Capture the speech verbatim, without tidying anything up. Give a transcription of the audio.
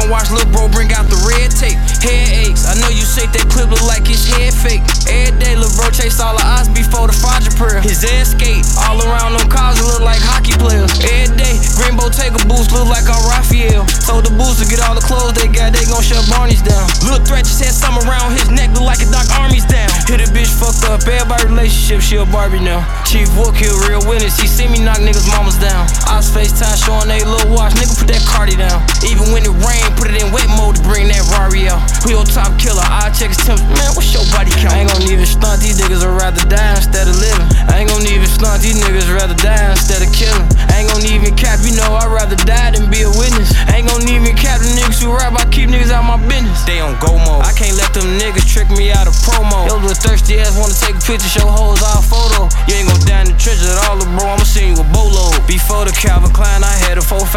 and watch lil' bro bring out the red tape. Head aches, I know you say that clip look like his head fake. Every day lil' bro chase all the odds before the Fajr prayer. His ass skate, all around them cars look like hockey players. Every day, Greenbow take a boost, look like I'm Raphael. Told the boost to get all the clothes they got, they gon' shut Barney's down. Lil' Threat just had something around his neck, look like a Doc Army's down. Hit a bitch fucked up, everybody relationship, she a Barbie now. Chief Wook here, real witness, he see me knock niggas' mamas down. I was FaceTime showing they little watch, nigga put that Cardi down. Even when it rain, put it in wet mode to bring that Rari out. We on top killer, I check his temps, man, what's your body count? I ain't gon' even stunt, these niggas would rather die instead of living. I ain't gon' even stunt, these niggas rather die instead of killing. I ain't gon' even cap, you know I'd rather die than be a witness. I ain't gon' even cap the niggas who rap, I keep niggas out my business. They on go mode, I can't let them niggas trick me out of promo. Yo, little thirsty ass wanna take a picture, show hoes all photo. You ain't gon' die in the trenches at all, bro, I'ma send you a bolo. Before the Calvin Klein, I had a four